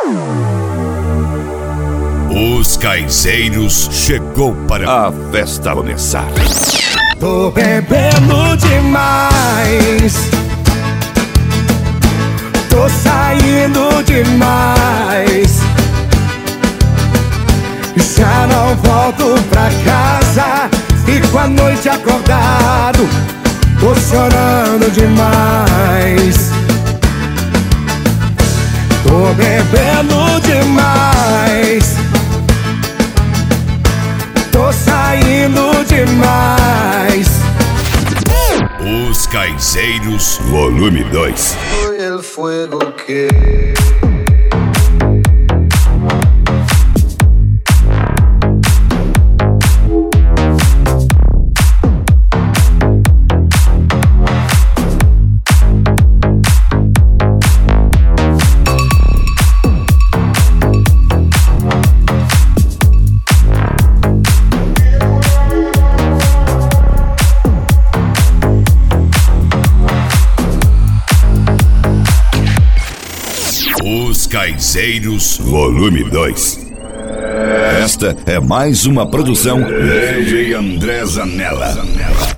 Os Caizeiros chegou para a festa começar. Tô bebendo demais, tô saindo demais, já não volto pra casa. Fico a noite acordado, tô chorando demais. Tô bebendo demais, tô saindo demais. Os Caizeiros, volume 2. Foi el fuego que... Os Caizeiros, volume 2. Esta é mais uma produção de André Zanella.